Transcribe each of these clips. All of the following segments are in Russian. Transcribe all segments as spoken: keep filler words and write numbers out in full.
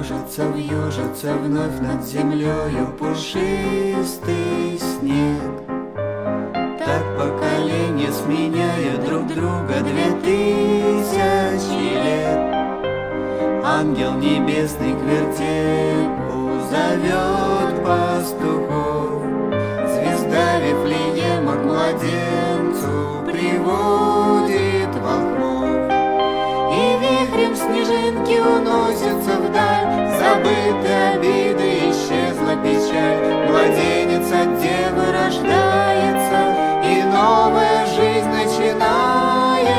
Кружится, вьюжится вновь над землею пушистый снег. Так поколения сменяют друг друга две тысячи лет. Ангел небесный к вертепу зовет пастухов. Звезда Вифлеема к младенцу приводит волхвов. И вихрем снежинки уносятся вдаль, забыты обиды, исчезла печаль. Младенец от девы рождается, и новая жизнь начинается.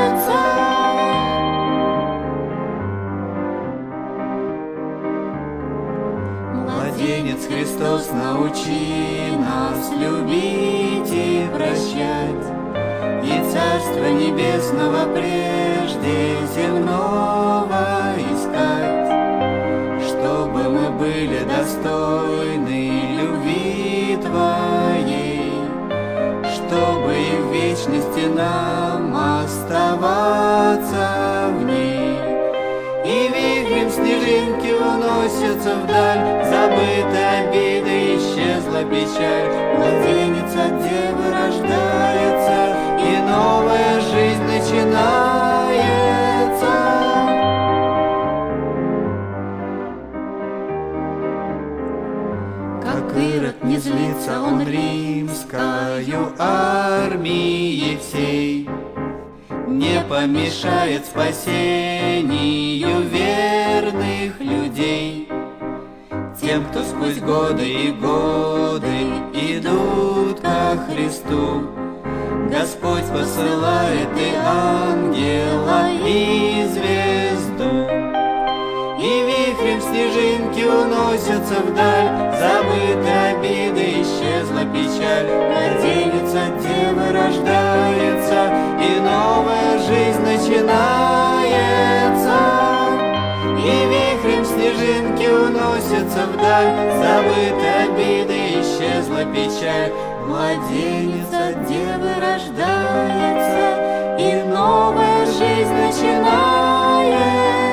Младенец Христос, научи нас любить и прощать, и Царство Небесного прежде земного искать, чтобы мы были достойны любви Твоей, чтобы и в вечности нам оставаться в ней. И вихрем снежинки уносятся вдаль, забыты обиды, исчезла печаль. Младенец от девы рождается, и новая жизнь начинается. Как Ирод не злится он римскою армией всей, не помешает спасению верных людей. Тем, кто сквозь годы и годы идут ко Христу, Господь посылает и ангела, и звезду. И вихрем снежинки уносятся вдаль, забыты обиды, исчезла печаль. Младенец от девы рождается, и новая жизнь начинается. И вихрем снежинки уносятся вдаль, забыты обиды, исчезла печаль. Младенец от девы рождается, и новая жизнь начинается.